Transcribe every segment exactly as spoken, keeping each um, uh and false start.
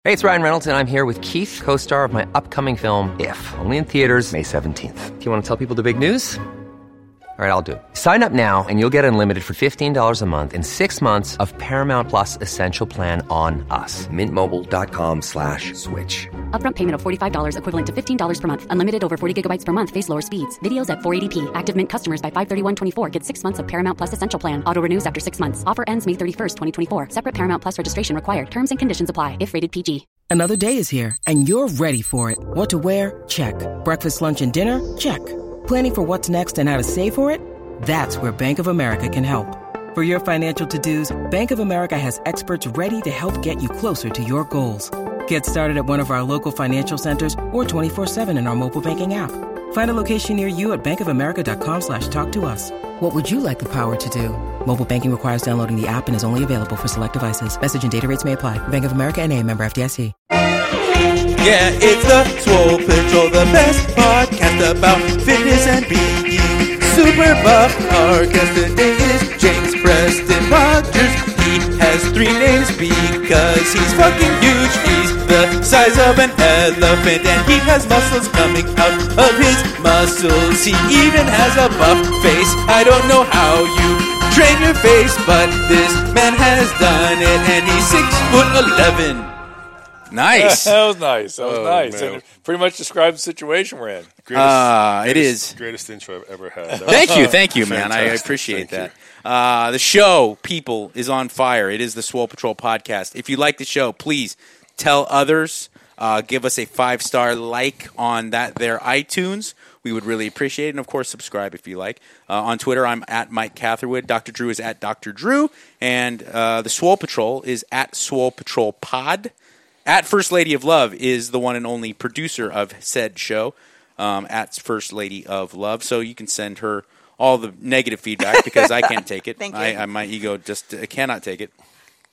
Hey, it's Ryan Reynolds, and I'm here with Keith, co-star of my upcoming film, If, only in theaters May seventeenth. Do you want to tell people the big news? All right, I'll do it. Sign up now and you'll get unlimited for fifteen dollars a month and six months of Paramount Plus Essential Plan on us. Mint Mobile dot com slash switch. Upfront payment of forty-five dollars equivalent to fifteen dollars per month. Unlimited over forty gigabytes per month. Face lower speeds. Videos at four eighty p. Active Mint customers by five thirty-one twenty-four get six months of Paramount Plus Essential Plan. Auto renews after six months. Offer ends May thirty-first, twenty twenty-four. Separate Paramount Plus registration required. Terms and conditions apply if rated P G. Another day is here, and you're ready for it. What to wear? Check. Breakfast, lunch, and dinner? Check. Planning for what's next and how to save for it? That's where Bank of America can help. For your financial to-dos, Bank of America has experts ready to help get you closer to your goals. Get started at one of our local financial centers or twenty-four seven in our mobile banking app. Find a location near you at bankofamerica.com slash talk to us. What would you like the power to do? Mobile banking requires downloading the app and is only available for select devices. Message and data rates may apply. Bank of America N A, member F D I C. Yeah, it's the Swole Patrol, the best podcast about fitness and being super buff. Our guest today is James Preston Rogers. He has three names because he's fucking huge. He's the size of an elephant and he has muscles coming out of his muscles. He even has a buff face. I don't know how you train your face, but this man has done it and he's six foot eleven. Nice. That was nice. That was oh, nice. Man. And it pretty much describes the situation we're in. Greatest, uh, it greatest, is. Greatest intro I've ever had. Thank you. Thank you, man. Fantastic. I appreciate Thank that. Uh, the show, people, is on fire. It is the Swole Patrol podcast. If you like the show, please tell others. Uh, give us a five-star like on that there iTunes. We would really appreciate it. And, of course, subscribe if you like. Uh, on Twitter, I'm at Mike Catherwood. Doctor Drew is at Doctor Drew. And uh, the Swole Patrol is at Swole Patrol Pod. At First Lady of Love is the one and only producer of said show, um, at First Lady of Love. So you can send her all the negative feedback because I can't take it. Thank you. I, I, my ego just uh, cannot take it.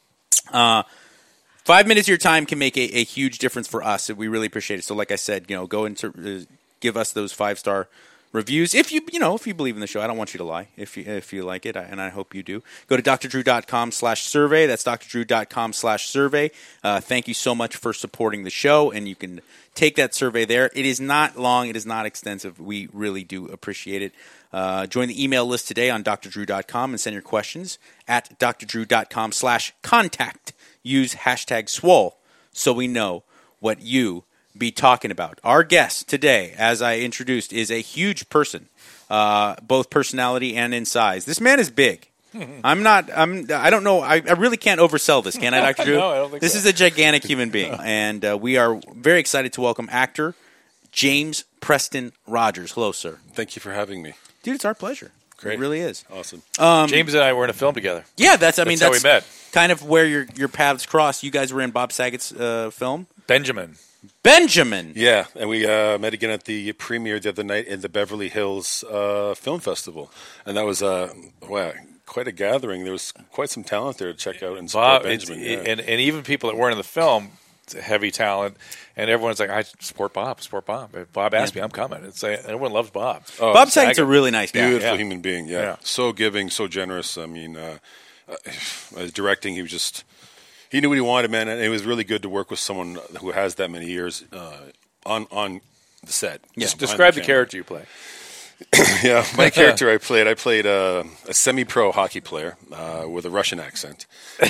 Uh, five minutes of your time can make a, a huge difference for us, and we really appreciate it. So like I said, you know, go into uh, give us those five-star reviews. If you you know if you believe in the show, I don't want you to lie. If you if you like it, and I hope you do. Go to drdrew.com slash survey. That's drdrew.com slash survey. Uh, thank you so much for supporting the show, and you can take that survey there. It is not long. It is not extensive. We really do appreciate it. Uh, join the email list today on d r drew dot com and send your questions at drdrew.com slash contact. Use hashtag swole so we know what you be talking about. Our guest today, as I introduced, is a huge person, uh, both personality and in size. This man is big. I'm not. I'm. I don't know. I, I really can't oversell this, can I, Doctor Drew? No, I don't think this so. is a gigantic human being, and uh, we are very excited to welcome actor James Preston Rogers. Hello, sir. Thank you for having me. Dude, it's our pleasure. Great. It really is. Awesome. Um, James and I were in a film together. Yeah, that's. I mean, That's that's, how we met. kind of where your your paths crossed. You guys were in Bob Saget's uh, film, Benjamin. Benjamin. Yeah, and we uh, met again at the premiere the other night in the Beverly Hills uh, Film Festival, and that was uh, wow, quite a gathering. There was quite some talent there to check out and support Bob, Benjamin. it's- Yeah. and, and even people that weren't in the film, it's a heavy talent, and everyone's like, I support Bob, support Bob. If Bob asked me, I'm coming. It's like, everyone loves Bob. Oh, Bob Saget's Saget. a really nice guy. Beautiful yeah. human being, yeah. Yeah. So giving, so generous. I mean, uh, uh, directing, he was just, he knew what he wanted, man, and it was really good to work with someone who has that many years uh, on on the set. Yeah. Behind Describe the camera. character you play. Yeah, my character I played, I played uh, a semi-pro hockey player uh, with a Russian accent,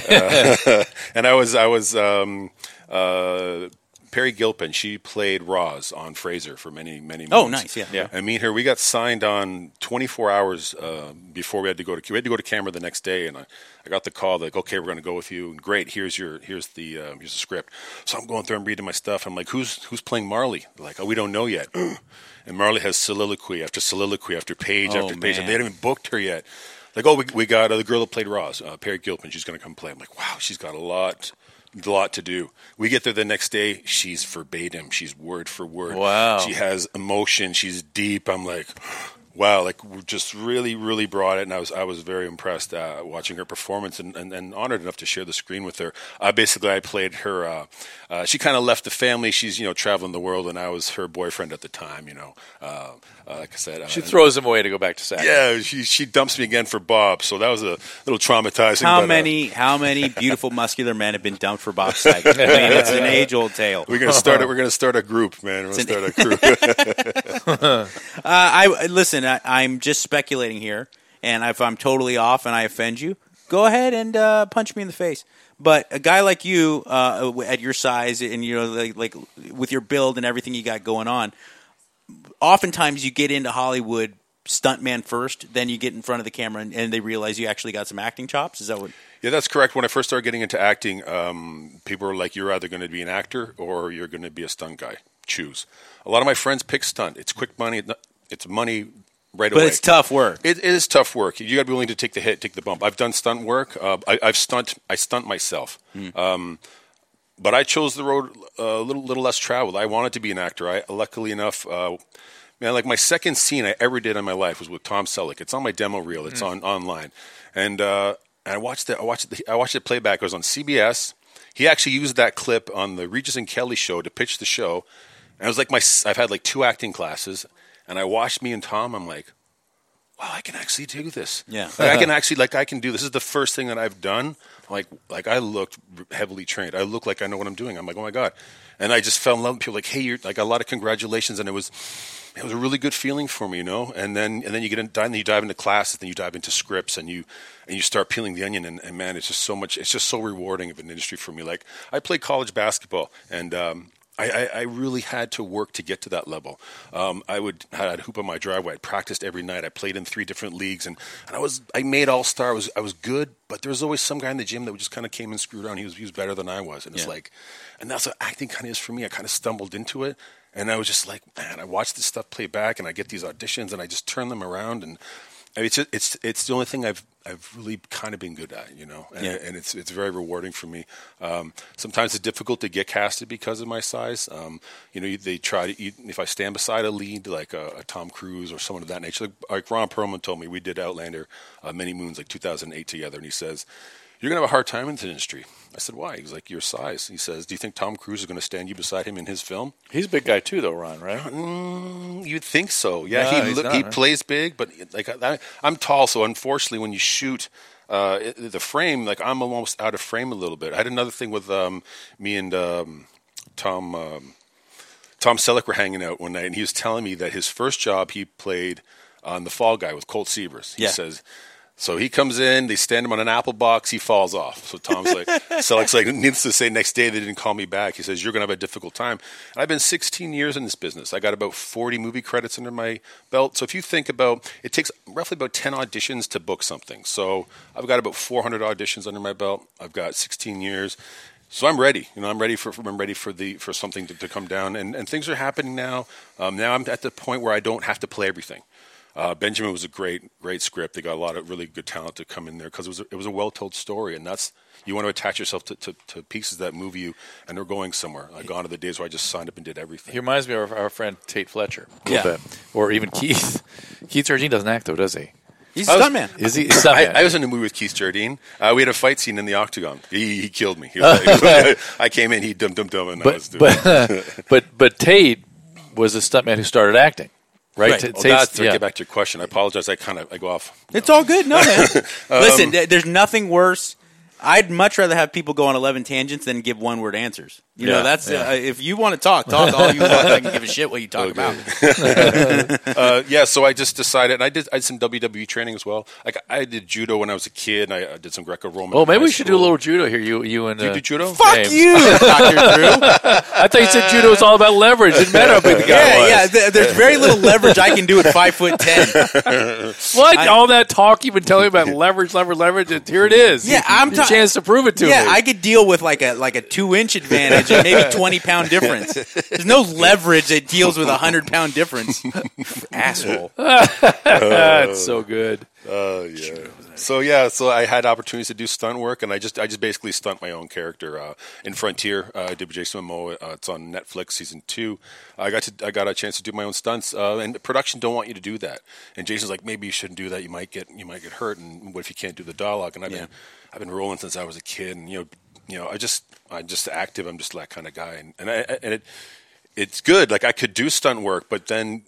uh, and I was I was um, uh, Perry Gilpin. She played Roz on Frasier for many many months. Oh, nice, yeah. Yeah. And me and her, we got signed on twenty-four hours uh, before we had to go to we had to go to camera the next day, and I, I got the call like, okay, we're going to go with you. And great, here's your here's the uh, here's the script. So I'm going through, I'm reading my stuff. I'm like, who's who's playing Marley? They're like, oh, we don't know yet. And Marley has soliloquy after soliloquy after page Oh, after page. man. They hadn't even booked her yet. Like, oh, we, we got uh, the girl that played Roz, uh, Perry Gilpin. She's going to come play. I'm like, wow, she's got a lot, a lot to do. We get there the next day. She's verbatim. She's word for word. Wow. She has emotion. She's deep. I'm like, wow, like just really, really brought it, and I was I was very impressed uh, watching her performance, and, and, and honored enough to share the screen with her. Uh, basically, I played her. Uh, uh, she kind of left the family. She's you know traveling the world, and I was her boyfriend at the time. You know, uh, uh, like I said, uh, She throws him away to go back to SAG. yeah, she she dumps me again for Bob, so that was a little traumatizing. How but, uh, many how many beautiful muscular men have been dumped for Bob Saget? I mean, it's an age old tale. We're gonna start. We're gonna start a group, man. We're gonna start a group. uh, I listen. I, I'm just speculating here, and if I'm totally off and I offend you, go ahead and uh, punch me in the face. But a guy like you, uh, at your size, and you know, like, like with your build and everything you got going on, oftentimes you get into Hollywood stuntman first, then you get in front of the camera, and, and they realize you actually got some acting chops. Is that what? Yeah, that's correct. When I first started getting into acting, um, people were like, "You're either going to be an actor or you're going to be a stunt guy. Choose." A lot of my friends pick stunt. It's quick money. It's money right but away. But it's tough work. It, it is tough work. You got to be willing to take the hit, take the bump. I've done stunt work. Uh, I, I've stunt. I stunt myself. Mm. Um, but I chose the road a little, little less traveled. I wanted to be an actor. I, luckily enough, uh, man, like my second scene I ever did in my life was with Tom Selleck. It's on my demo reel. It's mm. on online, and uh, and I watched it. I watched it. I watched it playback. It was on C B S. He actually used that clip on the Regis and Kelly show to pitch the show. And I was like, my I've had like two acting classes, and I watched me and Tom. I'm like, wow, I can actually do this. Yeah, like, I can actually like I can do this. This is the first thing that I've done. Like like I looked heavily trained. I look like I know what I'm doing. I'm like, oh my god, and I just fell in love with people. Like, hey, you're like a lot of congratulations, and it was it was a really good feeling for me, you know. And then and then you get in, then you dive into classes, then you dive into scripts, and you and you start peeling the onion. And, and man, it's just so much. It's just so rewarding of an industry for me. Like I played college basketball, and um, I, I really had to work to get to that level. Um, I would I'd hoop on my driveway. I practiced every night. I played in three different leagues, and, and I was I made all star. I was I was good, but there was always some guy in the gym that just kind of came and screwed around. He was he was better than I was, and it's yeah. like, and that's what acting kind of is for me. I kind of stumbled into it, and I was just like, man, I watch this stuff play back, and I get these auditions, and I just turn them around, and I mean, it's just, it's it's the only thing I've I've really kind of been good at, you know, and, yeah. and it's it's very rewarding for me. Um, sometimes it's difficult to get casted because of my size. Um, you know, they try to if I stand beside a lead like a, a Tom Cruise or someone of that nature. Like, like Ron Perlman told me, we did Outlander uh, many moons, like two thousand eight together, and he says, "You're gonna have a hard time in the industry." I said, "Why?" He's like, "Your size." He says, "Do you think Tom Cruise is going to stand you beside him in his film?" He's a big guy too, though, Ron. Right? Mm, you'd think so. Yeah, no, he he's look, not, he right? plays big, but like I, I'm tall, so unfortunately, when you shoot uh, it, the frame, like I'm almost out of frame a little bit. I had another thing with um, me and um, Tom um, Tom Selleck were hanging out one night, and he was telling me that his first job he played on The Fall Guy with Colt Seavers. He yeah. says. So he comes in, they stand him on an apple box, he falls off. So Tom's like, Selleck's like, needless to say, next day they didn't call me back. He says, "You're going to have a difficult time." And I've been sixteen years in this business. I got about forty movie credits under my belt. So if you think about, it takes roughly about ten auditions to book something. So I've got about four hundred auditions under my belt. I've got sixteen years. So I'm ready. You know, I'm ready for I'm ready for the for something to, to come down. And, and things are happening now. Um, now I'm at the point where I don't have to play everything. Uh, Benjamin was a great, great script. They got a lot of really good talent to come in there because it was a, it was a well-told story, and that's you want to attach yourself to, to, to pieces that move you, and they're going somewhere. Like gone are the days where I just signed up and did everything. He reminds me of our, our friend Tate Fletcher, a yeah, bit. Or even Keith. Keith Jardine doesn't act though, does he? He's a stuntman. Is he? He's a stuntman. I, I was in a movie with Keith Jardine. Uh, we had a fight scene in the octagon. He, he killed me. He was, he was, I came in, he dum dum dum, and but, I was doing. But, but but Tate was a stuntman who started acting. Right. Right. T- Well, Tate's- that's to yeah. get back to your question. I apologize. I kind of I go off. It's all good. No, man. Um, Listen, th- there's nothing worse. I'd much rather have people go on eleven tangents than give one word answers. You Yeah, know, that's yeah. uh, if you want to talk, talk all you want. I can give a shit what you talk about. uh, yeah, so I just decided, and I did I did some W W E training as well. Like I did judo when I was a kid, and I, I did some Greco-Roman. Oh, in maybe high we should do a school. little judo here. You, you and Do you uh, do judo? Fuck James. you, Doctor Drew. I thought you said judo was all about leverage. It didn't matter how big the guy Yeah, was. yeah. Th- there's very little leverage I can do at five foot ten. What? I- all that talk you've been telling me about leverage, leverage, leverage. it- Here it is. Yeah, I'm Your ta- chance to prove it to Yeah, me. I could deal with like a like a two inch advantage and maybe twenty pound difference. There's no leverage that deals with a hundred pound difference. Asshole. That's so good. Uh, yeah. So yeah, so I had opportunities to do stunt work, and I just I just basically stunt my own character uh, in Frontier. Uh, I did with Jason Momoa. Uh, it's on Netflix, season two. I got to I got a chance to do my own stunts, uh, and production don't want you to do that. And Jason's like, maybe you shouldn't do that. You might get you might get hurt, and what if you can't do the dialogue? And I've Yeah. been I've been rolling since I was a kid, and you know you know I just I'm just active. I'm just that kind of guy, and and, I, and it it's good. Like I could do stunt work, but then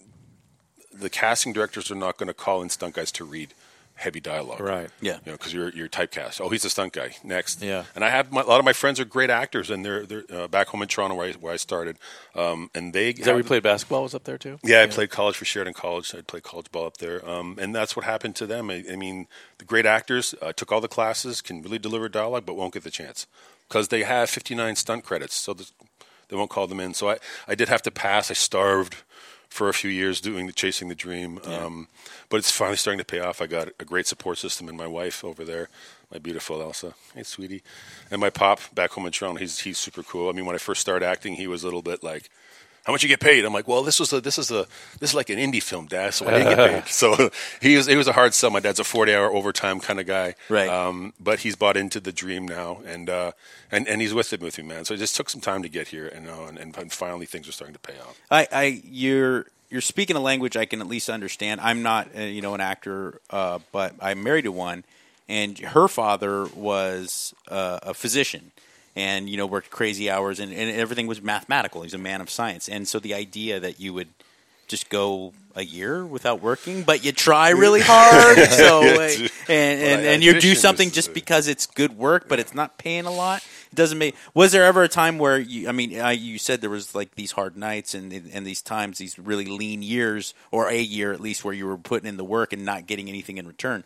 the casting directors are not going to call in stunt guys to read heavy dialogue, Right. Yeah. You know, because you're you're typecast. Oh, he's a stunt guy. Next. Yeah. And I have my, a lot of my friends are great actors, and they're they're uh, back home in Toronto where I, where I started, um, and they. Is that where you played basketball? Was up there too? Yeah, I played college for Sheridan College. I played college ball up there, um, and that's what happened to them. I, I mean, the great actors uh, took all the classes, can really deliver dialogue, but won't get the chance because they have fifty-nine stunt credits, so this, they won't call them in. So I, I did have to pass. I starved for a few years doing the Chasing the Dream, um, but it's finally starting to pay off. I got a great support system in my wife over there, my beautiful Elsa. Hey, sweetie. And my pop back home in Toronto, he's he's super cool. I mean, when I first started acting, he was a little bit like, how much you get paid? I'm like, well, this was a, this is a this is like an indie film, Dad, so I didn't get paid. So he was it was a hard sell. My dad's a forty hour overtime kind of guy, Right. Um, but he's bought into the dream now, and uh, and and he's with it with me, man. So it just took some time to get here, and uh, and, and finally things are starting to pay off. I, I you're you're speaking a language I can at least understand. I'm not, uh, you know, an actor, uh, but I'm married to one, and her father was uh, a physician, and you know worked crazy hours, and, and everything was mathematical. He's a man of science, and so the idea that you would just go a year without working, but you try really hard, so uh, and and, and you do something just because it's good work, but it's not paying a lot. It doesn't make. Was there ever a time where you? I mean, uh, you said there was like these hard nights and and these times, these really lean years, or a year at least, where you were putting in the work and not getting anything in return.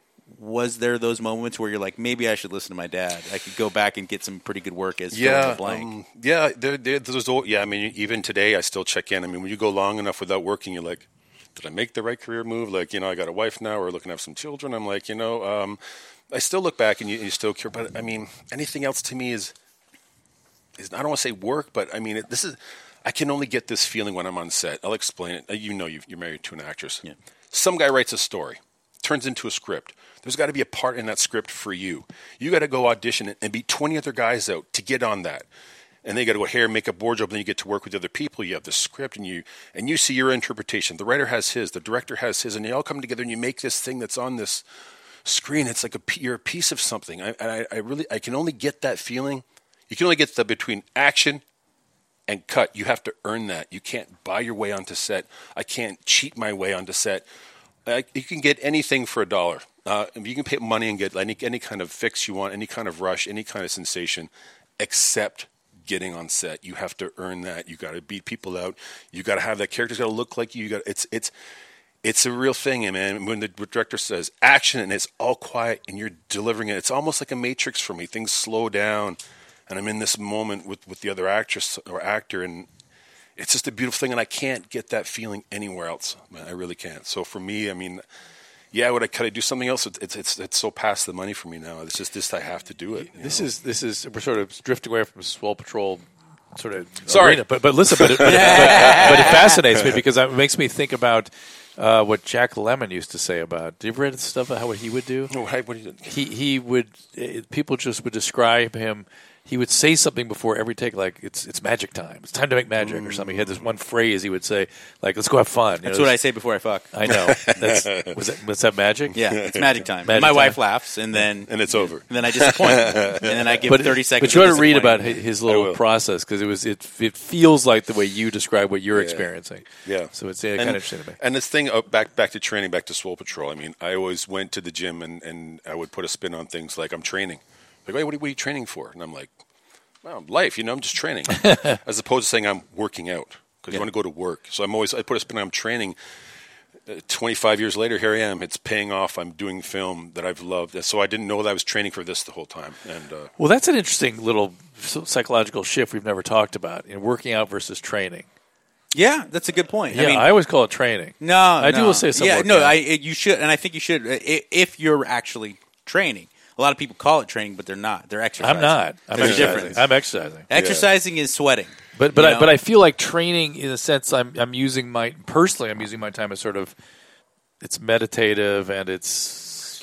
Was there those moments where you're like, maybe I should listen to my dad? I could go back and get some pretty good work as fill in the blank. Um, yeah, there, there, there's old, yeah. I mean, even today, I still check in. I mean, when you go long enough without working, you're like, did I make the right career move? Like, you know, I got a wife now. We're looking to have some children. I'm like, you know, um, I still look back and you, and you still care. But I mean, anything else to me is, is I don't want to say work, but I mean, it, this is. I can only get this feeling when I'm on set. I'll explain it. You know, you've, you're married to an actress. Yeah. Some guy writes a story, turns into a script. There's got to be a part in that script for you. You got to go audition and beat twenty other guys out to get on that. And then you got to go hair, makeup, wardrobe, and then you get to work with other people. You have the script, and you and you see your interpretation. The writer has his, the director has his, and they all come together, and you make this thing that's on this screen. It's like a you're a piece of something. I, I, I really, I can only get that feeling. You can only get the between action and cut. You have to earn that. You can't buy your way onto set. I can't cheat my way onto set. I, you can get anything for a dollar. Uh, you can pay money and get any any kind of fix you want, any kind of rush, any kind of sensation, except getting on set. You have to earn that. You got to beat people out. You got to have that character's got to look like you. You got it's it's it's a real thing, man. When the director says action and it's all quiet and you're delivering it, it's almost like a Matrix for me. Things slow down, and I'm in this moment with with the other actress or actor, and it's just a beautiful thing. And I can't get that feeling anywhere else. Man, I really can't. So for me, I mean. Yeah, would I could I do something else? It's it's it's so past the money for me now. It's just this I have to do it. This know? is this is we're sort of drifting away from Swole Patrol, sort of. Sorry. arena. but but listen, but it, but, it, but it fascinates me because it makes me think about uh, what Jack Lemmon used to say about. Do you ever read stuff about how what he would do? No, what do you? He he would uh, people just would describe him. He would say something before every take, like it's it's magic time. It's time to make magic mm. or something. He had this one phrase he would say, like "Let's go have fun." You That's know, what I say before I fuck. I know. That's, was that was that magic? Yeah, it's magic time. Magic My time. wife laughs, and then and it's over. And then I disappoint, and then I give but, thirty seconds. But you ought of to read about disappointment. his little process because it was it it feels like the way you describe what you're Yeah. experiencing. Yeah. So it's yeah, And- kind of interesting to me. And this thing uh, back back to training, back to Swole Patrol. I mean, I always went to the gym and, and I would put a spin on things like I'm training. Like, hey, what are, what are you training for? And I'm like, well, life. You know, I'm just training, as opposed to saying I'm working out because Yeah. you want to go to work. So I'm always I put a spin on I'm training. Uh, twenty-five years later, here I am. It's paying off. I'm doing film that I've loved. So I didn't know that I was training for this the whole time. And uh, Well, that's an interesting little psychological shift we've never talked about in working out versus training. Yeah, that's a good point. Yeah, I mean, I always call it training. no, I no. do will say some Yeah, working no, out. I it, you should, and I think you should uh, i- if you're actually training. A lot of people call it training, but they're not. They're exercising. I'm not. I'm There's a exercising. difference. I'm exercising. Exercising is sweating. But but You I know? but I feel like training in a sense I'm I'm using my personally I'm using my time as sort of it's meditative and it's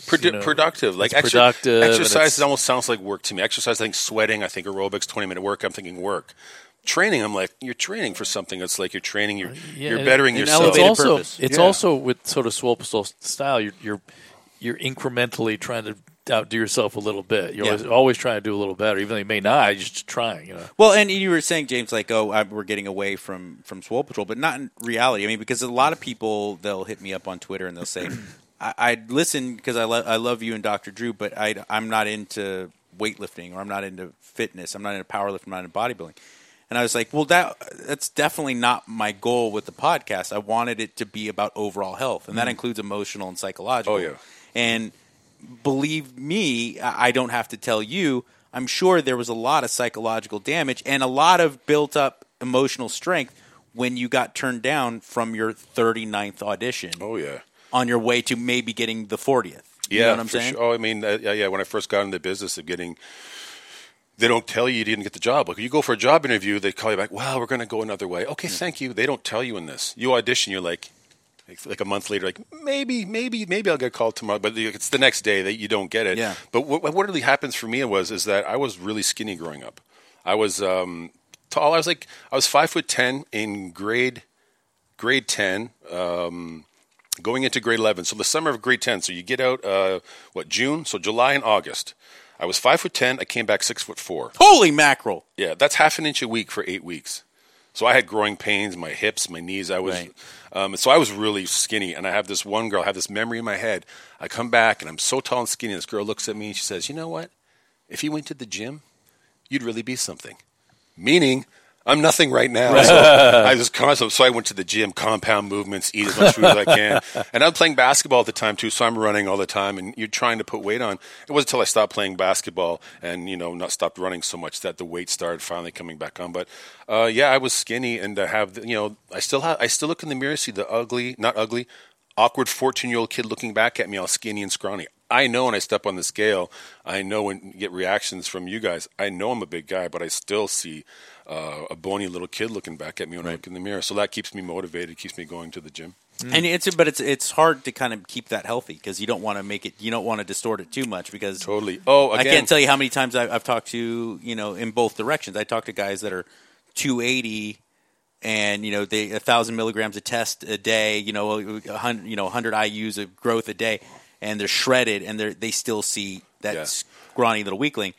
Produ- you know, productive. Like it's exer- productive. exercise almost sounds like work to me. Exercise, I think sweating, I think aerobics, twenty minute work, I'm thinking work. Training, I'm like, you're training for something. It's like you're training, you're, Yeah, you're and- bettering and yourself. elevated It's also purpose. it's Yeah. also with sort of Swole Pistol style. You're you're you're incrementally trying to outdo yourself a little bit. You're Yeah. always, always trying to do a little better, even though you may not. You're just trying. You know. Well, and you were saying, James, like, oh, I, we're getting away from, from Swole Patrol, but not in reality. I mean, because a lot of people, they'll hit me up on Twitter and they'll say, I, I'd listen because I, lo- I love you and Doctor Drew, but I, I'm not into weightlifting or I'm not into fitness. I'm not into powerlifting. I'm not into bodybuilding. And I was like, well, that that's definitely not my goal with the podcast. I wanted it to be about overall health, and that includes emotional and psychological. Oh, yeah. And believe me, I I don't have to tell you, I'm sure there was a lot of psychological damage and a lot of built-up emotional strength when you got turned down from your thirty-ninth audition Oh, yeah. on your way to maybe getting the fortieth. You Yeah, know what I'm for saying? sure. Oh, I mean, uh, yeah, yeah. When I first got in the business of getting, they don't tell you you didn't get the job. Like you go for a job interview, they call you back. Well, we're going to go another way. Okay, thank you. They don't tell you in this. You audition, you're like, like, like a month later, like maybe, maybe, maybe I'll get called tomorrow. But it's the next day that you don't get it. Yeah. But what, what really happens for me was is that I was really skinny growing up. I was um, tall. I was like I was five foot ten in grade grade ten. Um, Going into grade eleven, so the summer of grade ten. So you get out, uh, what, June? So July and August. I was five foot ten. I came back six foot four. Holy mackerel. Yeah, that's half an inch a week for eight weeks. So I had growing pains, my hips, my knees. I was, Right. um, so I was really skinny. And I have this one girl, I have this memory in my head. I come back and I'm so tall and skinny. This girl looks at me and she says, "You know what? If you went to the gym, you'd really be something." Meaning, I'm nothing right now. So I was constant. So I went to the gym, compound movements, eat as much food as I can. And I'm playing basketball at the time too, so I'm running all the time. And you're trying to put weight on. It wasn't until I stopped playing basketball and you know not stopped running so much that the weight started finally coming back on. But uh, yeah, I was skinny, and to have the, you know, I still have, I still look in the mirror, see the ugly, not ugly, awkward fourteen year old kid looking back at me, all skinny and scrawny. I know when I step on the scale, I know when you get reactions from you guys. I know I'm a big guy, but I still see uh, a bony little kid looking back at me when I look in the mirror. So that keeps me motivated, keeps me going to the gym. And it's but it's it's hard to kind of keep that healthy because you don't want to make it you don't want to distort it too much because Totally. Oh, I again, can't tell you how many times I've, I've talked to you know in both directions. I talk to guys that are two eighty and you know they a thousand milligrams of test a day, you know a hundred you know hundred I U's of growth a day, and they're shredded and they they still see that Yeah. scrawny little weakling.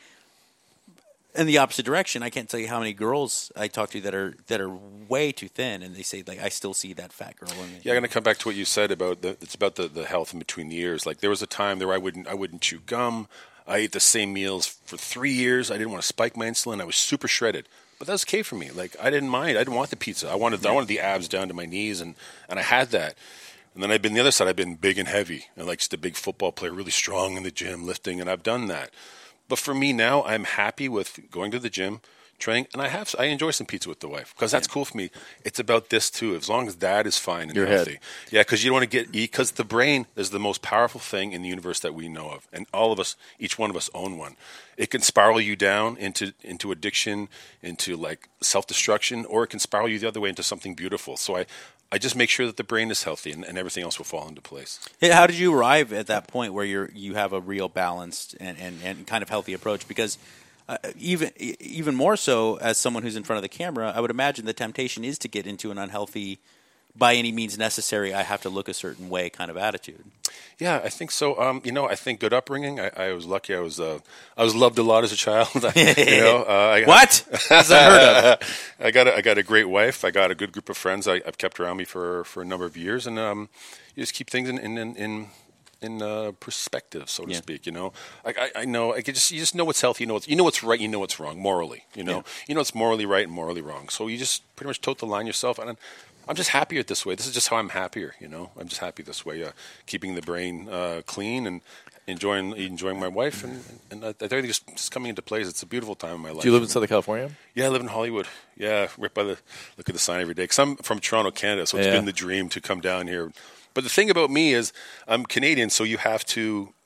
In the opposite direction, I can't tell you how many girls I talk to that are that are way too thin, and they say like I still see that fat girl in me. Yeah, I'm going to come back to what you said about the, it's about the, the health in between the years. Like there was a time there I wouldn't I wouldn't chew gum. I ate the same meals for three years. I didn't want to spike my insulin. I was super shredded, but that was okay for me. Like I didn't mind. I didn't want the pizza. I wanted I wanted the abs down to my knees, and, and I had that. And then I've been the other side. I've been big and heavy, and like just a big football player, really strong in the gym, lifting, and I've done that. But for me now, I'm happy with going to the gym, training, and I have I enjoy some pizza with the wife because that's cool for me. It's about this too. As long as Dad is fine and Your healthy, head. yeah. Because you don't want to get because the brain is the most powerful thing in the universe that we know of, and all of us, each one of us, own one. It can spiral you down into into addiction, into like self destruction, or it can spiral you the other way into something beautiful. So I. I just make sure that the brain is healthy, and, and everything else will fall into place. Hey, how did you arrive at that point where you're you have a real balanced and, and, and kind of healthy approach? Because uh, even even more so as someone who's in front of the camera, I would imagine the temptation is to get into an unhealthy, by any means necessary, I have to look a certain way kind of attitude. Yeah, I think so. Um, you know, I think good upbringing. I, I was lucky. I was uh, I was loved a lot as a child. you know, uh, I, What? That's unheard of. I got a, I got a great wife. I got a good group of friends. I, I've kept around me for, for a number of years, and um, you just keep things in in in, in uh, perspective, so to Yeah. speak. You know, I, I, I know. I could just you just know what's healthy. You know what's you know what's right. You know what's wrong morally. You know, Yeah. you know what's morally right and morally wrong. So you just pretty much tote the line yourself. And I'm just happier this way. This is just how I'm happier. You know, I'm just happy this way. Uh, keeping the brain uh, clean and enjoying enjoying my wife, and and I think just just coming into place. It's a beautiful time in my life. Do you live in Southern California? Yeah, I live in Hollywood. Yeah, right by the look at the sign every day. Because I'm from Toronto, Canada, so it's Yeah. been the dream to come down here. But the thing about me is I'm Canadian, so you have to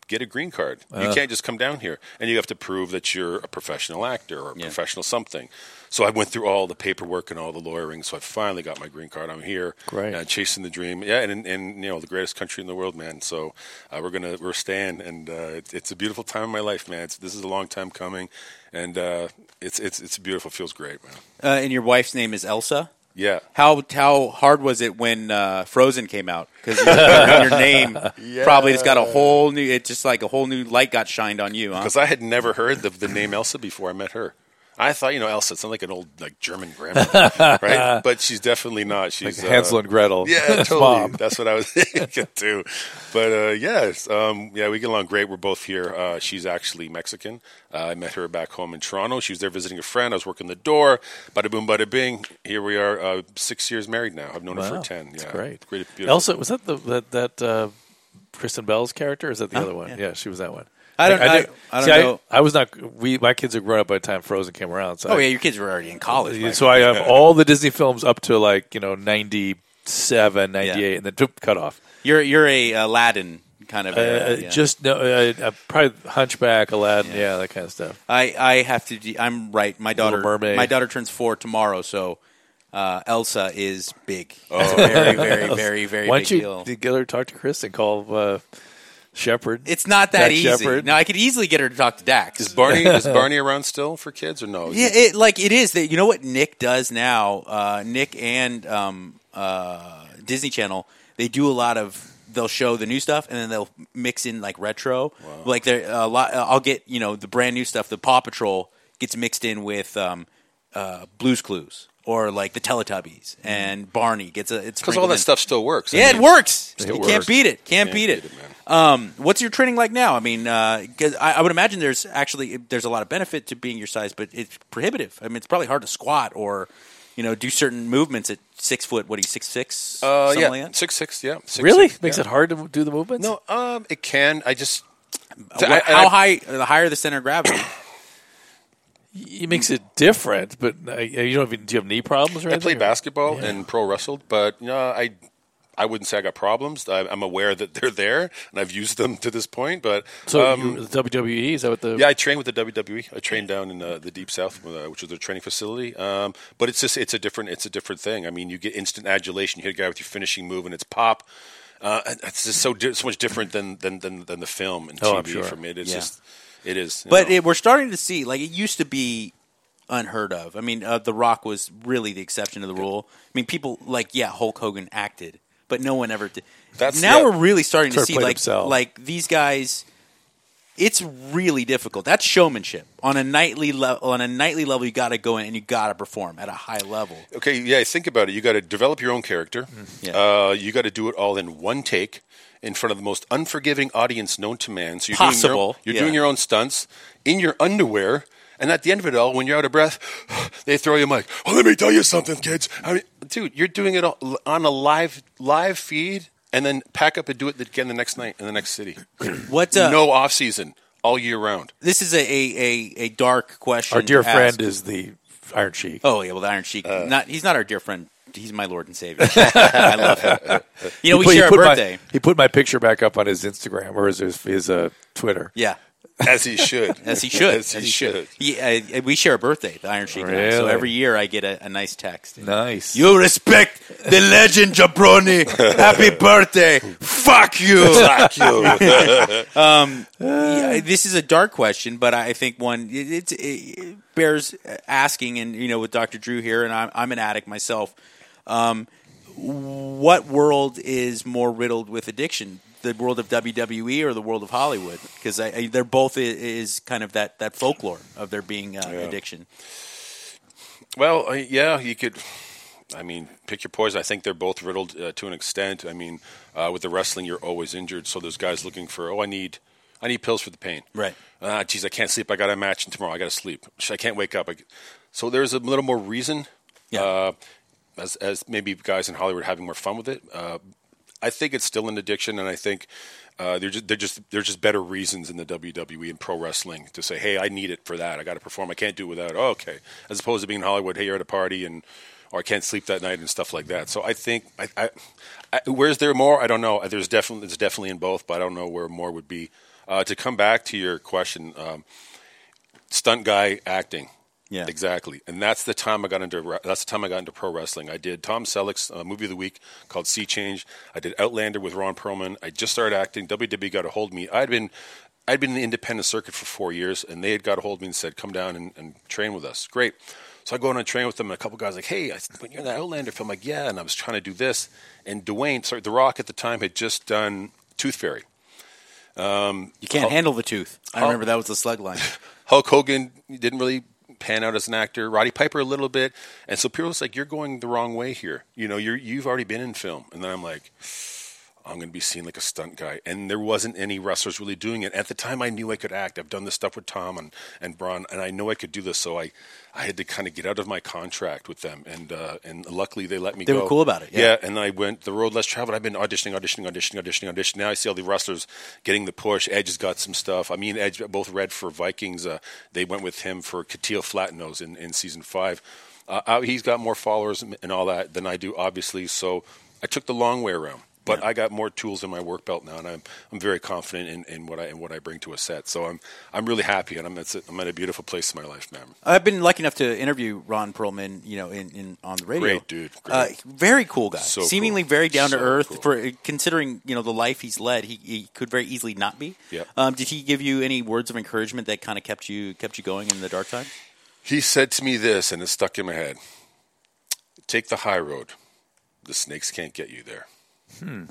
get a green card. You Uh. can't just come down here, and you have to prove that you're a professional actor or a Yeah. professional something. So I went through all the paperwork and all the lawyering. So I finally got my green card. I'm here, Great. uh, chasing the dream. Yeah, and, and you know the greatest country in the world, man. So uh, we're gonna we're staying, and uh, it's, it's a beautiful time in my life, man. It's, this is a long time coming, and uh, it's it's it's beautiful. It feels great, man. Uh, and your wife's name is Elsa. Yeah. How how hard was it when uh, Frozen came out? Because your name probably has got a whole new. It's just like a whole new light got shined on you, huh? Because I had never heard the, the name Elsa before I met her. I thought, you know, Elsa, it sounded like an old like German grandma, right? But she's definitely not. She's Like Hansel uh, and Gretel. Yeah, His totally. mom. That's what I was thinking too. But uh, yes, um, yeah, we get along great. We're both here. Uh, she's actually Mexican. Uh, I met her back home in Toronto. She was there visiting a friend. I was working the door. Bada boom, bada bing. Here we are, uh, six years married now. I've known her Wow, for ten. that's Yeah, great. Great, beautiful. Elsa, was that the that that uh, Kristen Bell's character? Or is that the Huh? other one? Yeah. Yeah. She was that one. I don't- I- knew- I don't see, know. I, was not. We my kids had grown up by the time Frozen came around. So Oh I, yeah, your kids were already in college. by so I have all the Disney films up to like you know ninety-seven, ninety-eight, Yeah. and then took cut off. You're you're a Aladdin kind of. Uh, era, yeah. Just no, uh, uh, probably Hunchback, Aladdin, yeah. that kind of stuff. I, I have to. de- I'm right. My daughter. Little Mermaid. My daughter turns four tomorrow, so uh, Elsa is big. It's a very, very, very, very Why big don't you deal. d- get her to talk to Chris and call uh, Shepard? It's not that Dax easy. Shepard? No, I could easily get her to talk to Dax. Is Barney is Barney around still for kids or no? Yeah, it, like it is. That you know what Nick does now. Uh, Nick and um, uh, Disney Channel, they do a lot of. They'll show the new stuff and then they'll mix in like retro. Like there a lot. I'll get you know the brand new stuff. The Paw Patrol gets mixed in with um, uh, Blue's Clues or like the Teletubbies and Barney gets a. It's Because all that sprinkled in. stuff still works. I Yeah, mean, it works. It you works. can't beat it. Can't, Can't beat it. beat it, man. Um, what's your training like now? I mean, because I, I would imagine there's actually there's a lot of benefit to being your size, but it's prohibitive. I mean, it's probably hard to squat or you know do certain movements at six foot. What are you six six? Uh, something yeah, like that? six six. Yeah, six, Really six, makes yeah. it hard to do the movements. No, um, it can. I just Wha- I- How I- high? The higher the center of gravity. it makes it different. But uh, you don't. Have, do you have knee problems or I anything? played basketball and pro wrestled, but you know, I I wouldn't say I got problems. I, I'm aware that they're there, and I've used them to this point. But So um, you, the W W E is that what the? yeah, I trained with the W W E. I trained down in uh, the Deep South, uh, which is their training facility. Um, but it's just it's a different it's a different thing. I mean, you get instant adulation. You hit a guy with your finishing move, and it's pop. Uh, it's just so di- so much different than than than, than the film and Oh, I'm T V sure. for me. It's Yeah. just it is. you But know. it, we're starting to see, like, it used to be unheard of. I mean, uh, The Rock was really the exception to the rule. I mean, people, like, yeah, Hulk Hogan acted, but no one ever did. That's- now yeah. we're really starting to Sort of see, played like, himself. like, these guys, it's really difficult. That's showmanship. On a nightly level, on a nightly level, you got to go in and you got to perform at a high level. Okay, yeah, think about it. You got to develop your own character. Yeah. Uh, you got to do it all in one take in front of the most unforgiving audience known to man. So you're Doing your, Possible, own- you're yeah. doing your own stunts in your underwear, and at the end of it all, when you're out of breath, they throw you a mic. Well, let me tell you something, kids. I mean, dude, you're doing it all on a live live feed, and then pack up and do it again the next night in the next city. What? Uh, no off season, all year round. This is a, a, a, a dark question. Our dear to friend ask. is the Iron Sheik. Oh yeah, well, the Iron Sheik. Uh. not he's not our dear friend. He's my Lord and Savior. I love him. You know, we He put- he share a put my- birthday. he put my picture back up on his Instagram or his his, his uh, Twitter. Yeah, As he should. as he should. As he should. He, uh, we share a birthday, the Iron Sheik. and I. So Really? every year I get a, a nice text. Nice. You respect the legend, Jabroni. Happy birthday. Fuck you. Fuck you. Yeah, this is a dark question, but I think one it, it's- it bears asking. And you know, with Doctor Drew here, and I'm, I'm an addict myself. Um, what world is more riddled with addiction? The world of W W E or the world of Hollywood? Because I, I, they're both i- is kind of that, that folklore of there being uh, addiction. Well, uh, yeah, you could. I mean, pick your poison. I think they're both riddled uh, to an extent. I mean, uh, with the wrestling, you're always injured, so there's guys looking for, oh, I need, I need pills for the pain. Right. Ah, geez, I can't sleep. I got a match tomorrow. I got to sleep. Sh- I can't wake up. I, so there's a little more reason. Yeah. Uh, as as maybe guys in Hollywood are having more fun with it. Uh, I think it's still an addiction, and I think uh, they're just they're just they're just better reasons in the W W E and pro wrestling to say, hey, I need it for that. I got to perform. I can't do it without it. Oh, okay. As opposed to being in Hollywood, hey, you're at a party and or I can't sleep that night and stuff like that. So I think I, I, I, where's there more? I don't know. There's definitely there's definitely in both, but I don't know where more would be. Uh, to come back to your question, um, stunt guy acting. Yeah, exactly, and that's the time I got into. That's the time I got into pro wrestling. I did Tom Selleck's uh, movie of the week called Sea Change. I did Outlander with Ron Perlman. I just started acting. W W E got a hold of me. I'd been, I'd been in the independent circuit for four years, and they had got a hold of me and said, "Come down and, and train with us." Great. So I go on and train with them, and a couple guys like, "Hey, I, when you're in that Outlander film," I'm like, "Yeah," and I was trying to do this. And Dwayne, sorry, The Rock at the time had just done Tooth Fairy. Um, you can't Hulk, handle the tooth. I Hulk, remember that was the slug line. Hulk Hogan didn't really pan out as an actor. Roddy Piper a little bit, and so people was like, "You're going the wrong way here. You know, you're you've already been in film." And then I'm like, I'm going to be seen like a stunt guy. And there wasn't any wrestlers really doing it. At the time, I knew I could act. I've done this stuff with Tom and, and Braun, and I know I could do this. So I, I had to kind of get out of my contract with them. And uh, and luckily, they let me they go. They were cool about it. Yeah. yeah, and I went the road less traveled. I've been auditioning, auditioning, auditioning, auditioning, auditioning. Now I see all the wrestlers getting the push. Edge has got some stuff. I mean, Edge both read for Vikings. Uh, they went with him for Katil Flatnose in, in season five. Uh, he's got more followers and all that than I do, obviously. So I took the long way around. But yeah. I got more tools in my work belt now, and I'm I'm very confident in, in what I in what I bring to a set. So I'm I'm really happy, and I'm it's, I'm at a beautiful place in my life, man. I've been lucky enough to interview Ron Perlman, you know, in, in on the radio. Great dude, great. Uh, very cool guy, so seemingly cool. very down so to earth. Cool. For considering you know the life he's led, he, he could very easily not be. Yeah. Um, did he give you any words of encouragement that kind of kept you kept you going in the dark times? He said to me this, and it stuck in my head: "Take the high road. The snakes can't get you there." Hmm.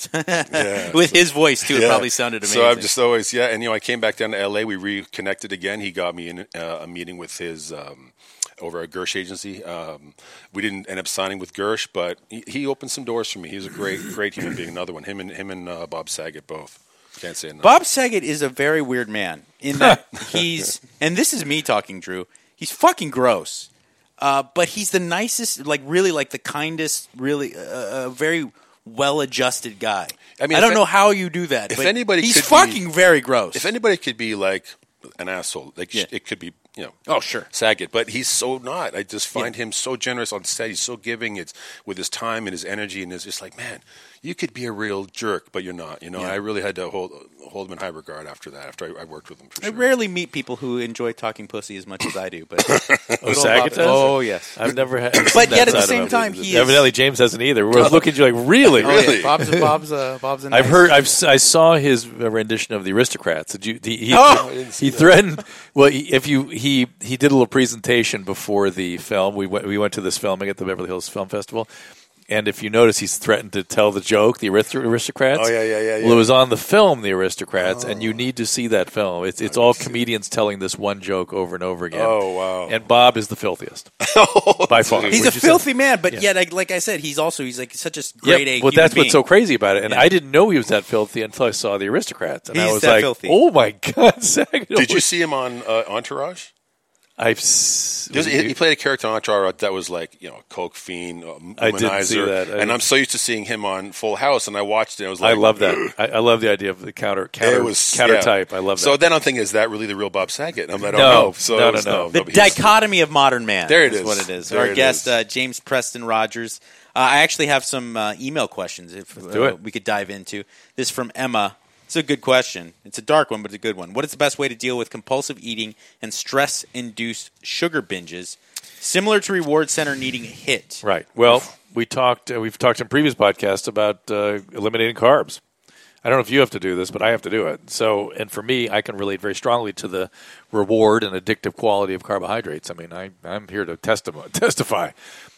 yeah, With so, his voice too, it yeah. probably sounded amazing. So I'm just always yeah, and you know I came back down to L A. We reconnected again. He got me in uh, a meeting with his um, over at Gersh Agency. Um, we didn't end up signing with Gersh, but he, he opened some doors for me. He was a great, great human being. Another one. Him and him and uh, Bob Saget both. Can't say enough. Bob Saget is a very weird man in that he's, and this is me talking, Drew. He's fucking gross, uh, but he's the nicest, like really, like the kindest, really, a uh, uh, very well-adjusted guy. I mean, I don't know how you do that. If but anybody, he's could fucking be, very gross. If anybody could be like an asshole, like yeah. it could be, you know. Oh, sure, Saget, but he's so not. I just find yeah. him so generous on set. He's so giving. It's with his time and his energy, and it's just like, man, you could be a real jerk, but you're not. You know, yeah. I really had to hold hold him in high regard after that. After I, I worked with him, for sure. I rarely meet people who enjoy talking pussy as much as I do. But oh, Saget does? Oh, yes. I've never had. But yet at the side same of time, he is. Evidently, James hasn't either. We're looking at you like, really, Oh, really. yeah. Bob's Bob's uh, Bob's. A nice. I've heard. I've I saw his rendition of the Aristocrats. Did you? He, he, Oh! he threatened. Well, he, if you he he did a little presentation before the film. We went we went to this filming at the Beverly Hills Film Festival. And if you notice, he's threatened to tell the joke, the Aristocrats. Oh, yeah, yeah, yeah. yeah. Well, it was on the film, The Aristocrats, oh. and you need to see that film. It's it's all comedians telling this one joke over and over again. Oh, wow. And Bob is the filthiest. By far. He's Would a you filthy say? man, but Yeah. yet, like, like I said, he's also he's like such a grade Yep. A. Well, human that's being. what's so crazy about it. And Yeah. I didn't know he was that filthy until I saw The Aristocrats. And I He's was that like, filthy. oh, my God, Saget. Did you see him on uh, Entourage? I've s- There's- He played a character on Entourage that was like, you know, a coke fiend, a I didn't see womanizer. that. I- and I'm so used to seeing him on Full House, and I watched it. And I was like, I love that. I, I love the idea of the counter counter, It was counter yeah. type. I love that. So then I'm thinking, is that really the real Bob Saget? I'm like, I don't No. know. So No, it no, was- no. The but he's- dichotomy of modern man. There it is is. what it is. There Our it guest, is. Uh, James Preston Rogers. Uh, I actually have some uh, email questions if do uh, it. we could dive into. This from Emma. It's a good question. It's a dark one, but it's a good one. What is the best way to deal with compulsive eating and stress-induced sugar binges, similar to Reward Center needing a hit? Right. Well, we talked. Uh, we've talked in previous podcasts about uh, eliminating carbs. I don't know if you have to do this, but I have to do it. So, and for me, I can relate very strongly to the reward and addictive quality of carbohydrates. I mean, I, I'm here to testi- testify.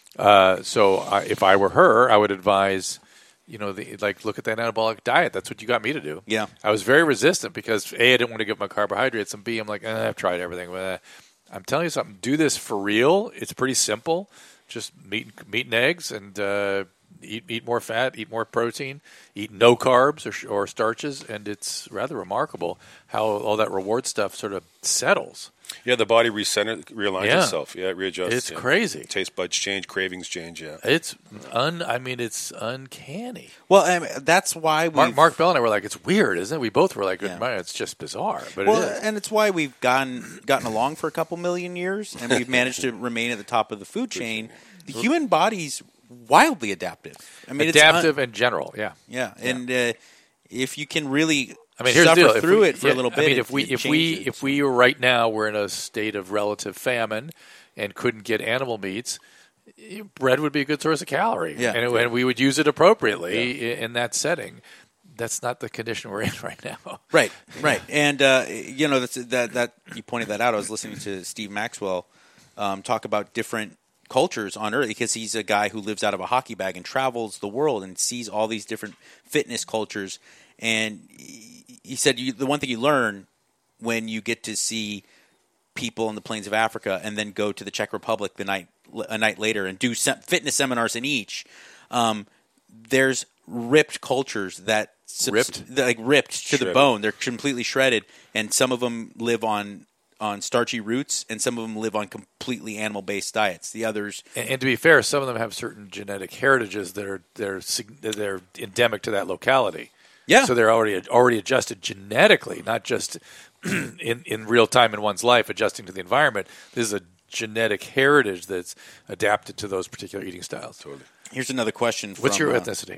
Uh, so, I, if I were her, I would advise, you know, the, like look at that anabolic diet. That's what you got me to do. Yeah. I was very resistant because A, I didn't want to give my carbohydrates, and B, I'm like, eh, I've tried everything. Eh. I'm telling you something. Do this for real. It's pretty simple. Just meat, meat and eggs, and uh, eat eat more fat, eat more protein, eat no carbs or, or starches, and it's rather remarkable how all that reward stuff sort of settles. Yeah, the body recenter, realigns Yeah. itself. Yeah, it readjusts. It's yeah. crazy. Taste buds change, cravings change, yeah. It's un. I mean, it's uncanny. Well, I mean, that's why we Mark, Mark Bell and I were like, it's weird, isn't it? We both were like, Yeah. man, it's just bizarre, but Well, it is. and it's why we've gotten gotten along for a couple million years, and we've managed to remain at the top of the food chain. The human body's wildly adaptive. I mean, Adaptive it's un- in general, yeah. yeah, and uh, if you can really I mean, here's suffer the deal. If through we- it for yeah, a little bit. I mean, it- if we it if we changes. if we were right now we're in a state of relative famine and couldn't get animal meats, bread would be a good source of calorie, Yeah. and, it, and we would use it appropriately in, in that setting. That's not the condition we're in right now. Right, right, and uh, you know that's, that that you pointed that out. I was listening to Steve Maxwell um, talk about different cultures on Earth because he's a guy who lives out of a hockey bag and travels the world and sees all these different fitness cultures. And he, he said you, the one thing you learn when you get to see people in the plains of Africa and then go to the Czech Republic the night a night later and do sem- fitness seminars in each. Um, there's ripped cultures that subs- Ripped? that, like ripped to the Shredded. bone. They're completely shredded, and some of them live on on starchy roots, and some of them live on completely animal based diets. The others, And, and to be fair, some of them have certain genetic heritages that are they're sig- that are endemic to that locality. Yeah. So they're already already adjusted genetically, not just in in real time in one's life, adjusting to the environment. This is a genetic heritage that's adapted to those particular eating styles. Totally. here's another question. What's from, your uh, ethnicity?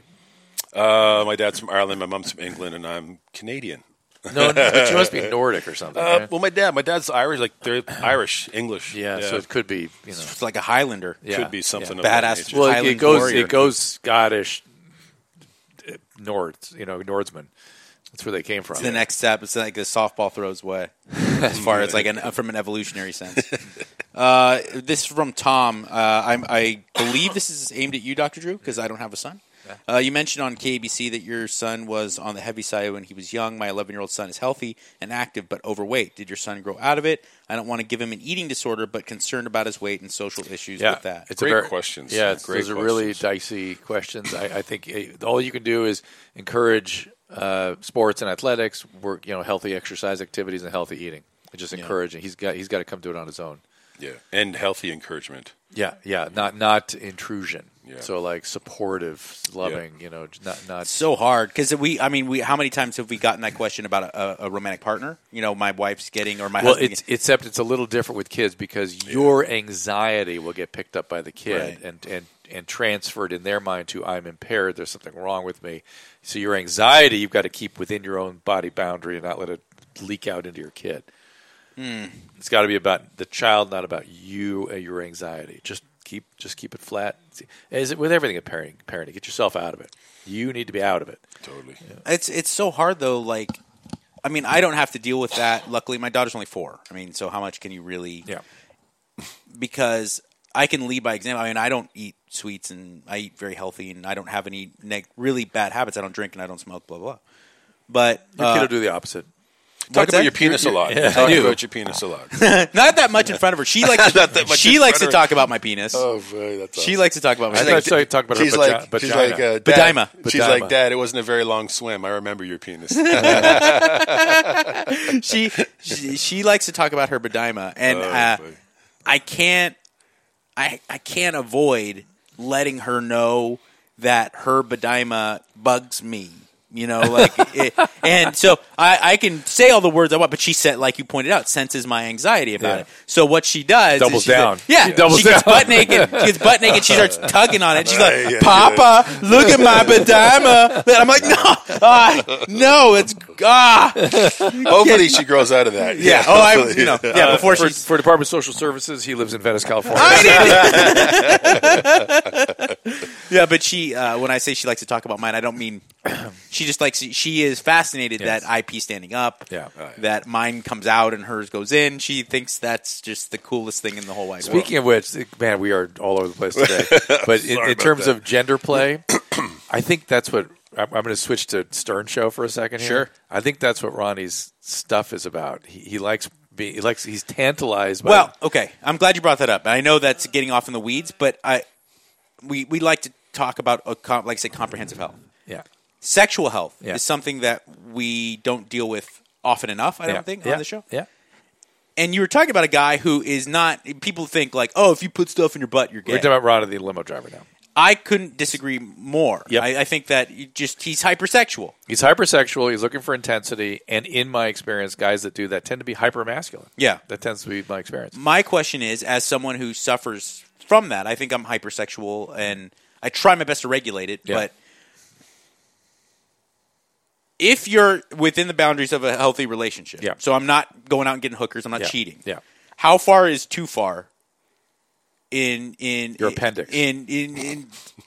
Uh, my dad's from Ireland, my mom's from England, and I'm Canadian. No, no, but you must be Nordic or something. Uh, right? well, my dad, my dad's Irish, like they're Irish, English. yeah, so it could be, you know, It's like a Highlander. yeah, could be something yeah. of that Badass nature. Well, it, Highland it goes warrior. it goes Scottish, uh, Nords, you know, Nordsman. That's where they came from. It's the next step. It's like the softball throws way, as far as like an, from an evolutionary sense. Uh, this is from Tom. Uh, I, I believe this is aimed at you, Doctor Drew, because I don't have a son. Uh, you mentioned on K A B C that your son was on the heavy side when he was young. My eleven-year-old son is healthy and active, but overweight. Did your son grow out of it? I don't want to give him an eating disorder, but concerned about his weight and social issues yeah, with that. It's Great a very, questions. Yeah, it's, Great those are really questions. dicey questions. I, I think uh, all you can do is encourage uh, sports and athletics, work, you know, healthy exercise activities and healthy eating. And just encourage it. He's got he's got to come to it on his own. Yeah, and healthy encouragement. Yeah, yeah, not not intrusion. Yeah. So like supportive, loving, you know, not not. It's so hard because we. I mean, we. How many times have we gotten that question about a, a romantic partner? You know, my wife's getting or my Well, husband. it's except it's a little different with kids because your anxiety will get picked up by the kid Right. and, and and transferred in their mind to I'm impaired. There's something wrong with me. So your anxiety you've got to keep within your own body boundary and not let it leak out into your kid. Hmm. It's got to be about the child, not about you and your anxiety. Just keep just keep it flat. Is it with everything in parenting? Parenting, get yourself out of it. You need to be out of it. Totally. It's it's so hard though. Like, I mean, I don't have to deal with that. Luckily, my daughter's only four. I mean, so how much can you really? Yeah. Because I can lead by example. I mean, I don't eat sweets, and I eat very healthy, and I don't have any neg- really bad habits. I don't drink, and I don't smoke. Blah blah. blah. But Your uh, kid will do the opposite. Talk What's about that? your penis a lot. Yeah, Talk I do. about your penis a lot. not that much in front of her. She likes Not that much she in likes to front of her. talk about my penis. Oh, boy, that's She likes to talk about my I penis. thought you talking about her she's vagi- like, she's vagina. like, uh, Dad, Vagina. she's Vagina. like, Dad, it wasn't a very long swim. I remember your penis. she, she she likes to talk about her bedima, and Oh, uh, boy. I can't I I can't avoid letting her know that her bedima bugs me. You know, like, it, and so I, I can say all the words I want, but she said, like you pointed out, senses my anxiety about Yeah. it. So what she does, Doubles is she's down. like- yeah, She doubles she gets down. butt naked. She gets butt naked. She starts tugging on it. She's Right, like, yeah, "Papa, look at my bedima." And I'm like, "No, ah, no, it's ah." Hopefully she grows out of that. Yeah. Oh, I, hopefully. you know, yeah. Before for, she's for Department of Social Services, he lives in Venice, California. Yeah, but she, uh, when I say she likes to talk about mine, I don't mean she just likes. She is fascinated Yes. that I pee standing up. Yeah. that mine comes out and hers goes in. She thinks that's just the coolest thing in the whole wide Speaking of which, man, we are all over the place today. But in, in about terms that. of gender play, I think that's what I'm, I'm going to switch to Stern Show for a second here. Sure. I think that's what Ronnie's stuff is about. He, he likes being, he likes, he's tantalized by. Well, okay. I'm glad you brought that up. I know that's getting off in the weeds, but I we we like to talk about a com- like I say comprehensive health. yeah. Sexual health Yeah. is something that we don't deal with often enough. I yeah. don't think yeah. on the show. Yeah. And you were talking about a guy who is not. People think like, oh, if you put stuff in your butt, you're gay. We're talking about Ronnie, the limo driver now. I couldn't disagree more. Yep. I, I think that you just he's hypersexual. He's hypersexual. He's looking for intensity. And in my experience, guys that do that tend to be hypermasculine. Yeah. That tends to be my experience. My question is, as someone who suffers from that, I think I'm hypersexual, and I try my best to regulate it. Yeah. But if you're within the boundaries of a healthy relationship, Yeah. so I'm not going out and getting hookers, I'm not Yeah. cheating. Yeah. How far is too far? In in Your appendix. In in in.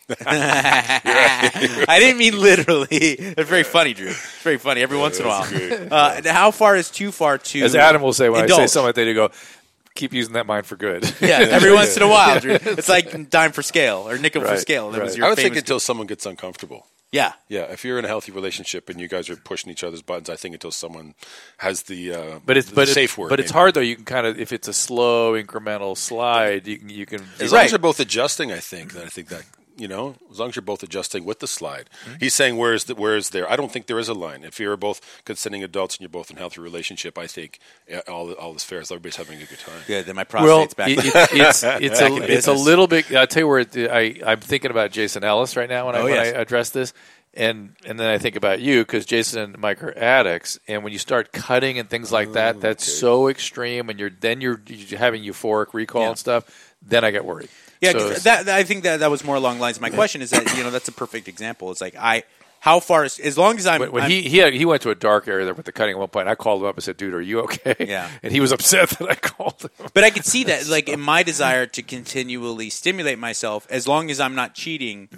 I didn't mean literally. It's very funny, Drew. It's very funny every once in a while. Uh, how far is too far to? As Adam will say when I say indulge? something like that, you go, keep using that mind for good. Yeah, every once in a while, Drew. It's like dime for scale or nickel for Right, scale. That was right. your I would think famous- until someone gets uncomfortable. Yeah. Yeah, if you're in a healthy relationship and you guys are pushing each other's buttons, I think until someone has the uh, But it's the but safe it, word. But it's maybe. hard though. You can kind of if it's a slow incremental slide, you can you can. As long Right. as you're both adjusting, I think that I think that you know, as long as you're both adjusting with the slide. Mm-hmm. He's saying where is the, where is there? I don't think there is a line. If you're both consenting adults and you're both in a healthy relationship, I think uh, all all is fair. As everybody's having a good time. Good. Then my Well, prostate's back. it, it, it's it's Back a in it's a business. little bit. I'll tell you where it, I I'm thinking about Jason Ellis right now when I Oh, when yes. I address this. And and then I think about you because Jason and Mike are addicts, and when you start cutting and things like that, that's so extreme, and you're then you're, you're having euphoric recall Yeah. and stuff. Then I get worried. Yeah, So 'cause it's- that, that I think that that was more along the lines of my question. Is that you know that's a perfect example. It's like I, how far is as long as I'm when, when I'm- he he had, he went to a dark area there with the cutting at one point. I called him up and said, "Dude, are you okay?" Yeah. and he was upset that I called him. But I could see that, like, in my desire to continually stimulate myself, as long as I'm not cheating,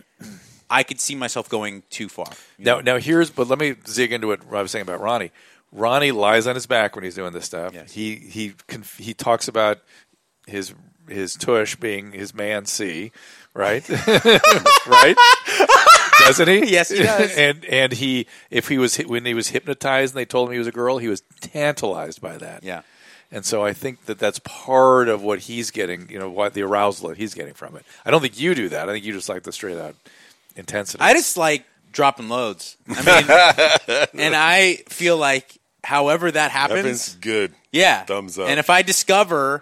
I could see myself going too far. you Now, know? now here's, but let me zig into what I was saying about Ronnie. Ronnie lies on his back when he's doing this stuff. Yes. He he conf- he talks about his his tush being his man C, right? Right? Doesn't he? Yes, he does. and and he if he was when he was hypnotized and they told him he was a girl, he was tantalized by that. Yeah. And so I think that that's part of what he's getting, you know, what the arousal that he's getting from it. I don't think you do that. I think you just like the straight out intensity. I just like dropping loads. I mean, and I feel like, however that happens, Happens good. yeah, Thumbs up. And if I discover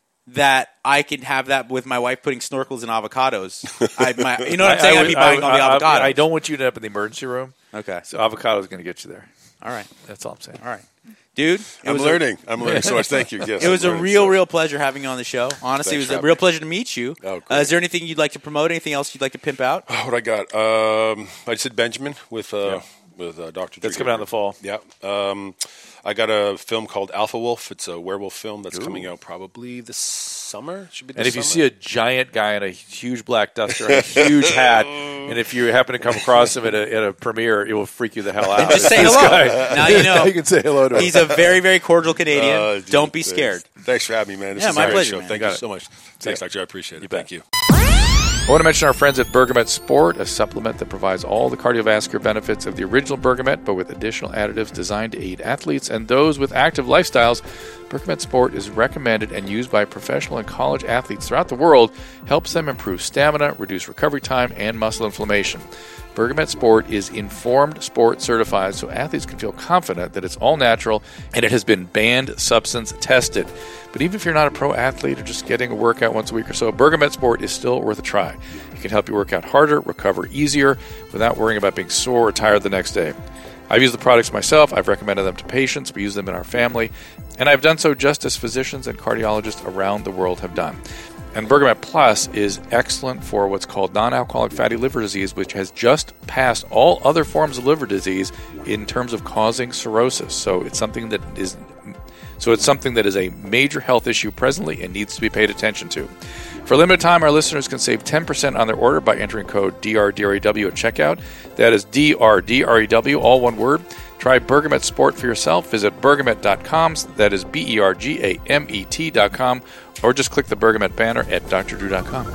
that I can have that with my wife putting snorkels and avocados, I, my, you know what I'm saying? I'd be would- buying I, all the I- avocados. I don't want you to end up in the emergency room. Okay. So avocado is going to get you there. All right. That's all I'm saying. All right. Dude, it I'm was a- learning. i I'm learning so much. Thank you. Yes, It was I'm a learning real, so- real pleasure having you on the show. Honestly, Thanks it was for a having real me. pleasure to meet you. Oh, uh, great. is there anything you'd like to promote? Anything else you'd like to pimp out? What I got? Um, I just did Benjamin with uh, with uh, Doctor That's Drew. coming out in the fall. Yeah. Um, I got a film called Alpha Wolf. It's a werewolf film that's coming out probably this summer. Should be this And if you see summer. a giant guy in a huge black duster and a huge hat, and if you happen to come across him at a, at a premiere, it will freak you the hell out. Just say This hello. guy. Now you know. You can say hello to him. He's a very, very cordial Canadian. Uh, geez, Don't be thanks. scared. Thanks for having me, man. This Yeah, is my a great pleasure, show. man. Thank Got you it. so much. Thanks, Doctor. I appreciate it. bet. Thank you. I want to mention our friends at Bergamet Sport, a supplement that provides all the cardiovascular benefits of the original Bergamet, but with additional additives designed to aid athletes and those with active lifestyles. Bergamet Sport is recommended and used by professional and college athletes throughout the world, helps them improve stamina, reduce recovery time, and muscle inflammation. Bergamet Sport is Informed Sport certified, so athletes can feel confident that it's all natural and it has been banned substance tested. But even if you're not a pro athlete or just getting a workout once a week or so, Bergamet Sport is still worth a try. It can help you work out harder, recover easier, without worrying about being sore or tired the next day. I've used the products myself. I've recommended them to patients. We use them in our family. And I've done so just as physicians and cardiologists around the world have done. And Bergamet Plus is excellent for what's called non-alcoholic fatty liver disease, which has just passed all other forms of liver disease in terms of causing cirrhosis. So it's something that is so it's something that is a major health issue presently and needs to be paid attention to. For a limited time, our listeners can save ten percent on their order by entering code D R D R E W at checkout. That is D R D R E W, all one word. Try Bergamet Sport for yourself. Visit bergamet dot com. That is B E R G A M E T dot com. Or just click the Bergamet banner at D R drew dot com.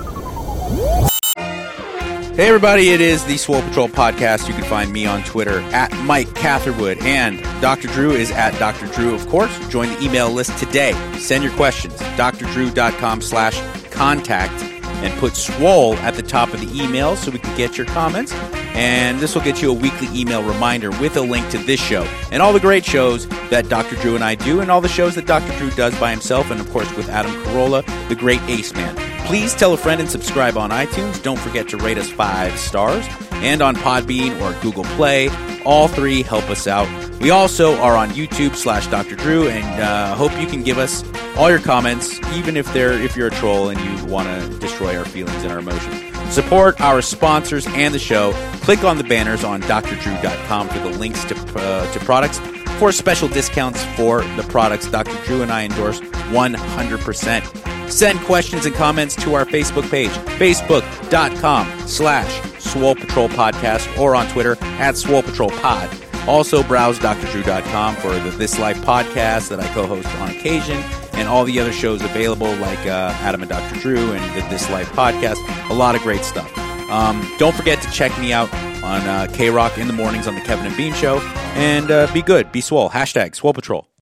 Hey, everybody, it is the Swole Patrol podcast. You can find me on Twitter at Mike Catherwood, and Doctor Drew is at Doctor Drew, of course. Join the email list today. Send your questions, drdrew.com slash contact, and put Swole at the top of the email so we can get your comments. And this will get you a weekly email reminder with a link to this show and all the great shows that Doctor Drew and I do, and all the shows that Doctor Drew does by himself, and, of course, with Adam Carolla, the great Ace Man. Please tell a friend and subscribe on iTunes. Don't forget to rate us five stars. And on Podbean or Google Play. All three help us out. We also are on YouTube slash Doctor Drew, and uh, hope you can give us all your comments, even if they're if you're a troll and you want to destroy our feelings and our emotions. Support our sponsors and the show. Click on the banners on d r drew dot com for the links to uh, to products for special discounts for the products Doctor Drew and I endorse one hundred percent. Send questions and comments to our Facebook page, facebook.com slash Swole Patrol Podcast, or on Twitter at Swole Patrol Pod. Also, browse d r drew dot com for the This Life podcast that I co-host on occasion, and all the other shows available like uh, Adam and Doctor Drew and the This Life podcast. A lot of great stuff. Um, don't forget to check me out on uh, K-Rock in the mornings on the Kevin and Bean Show. And uh, be good. Be swole. Hashtag Swole Patrol.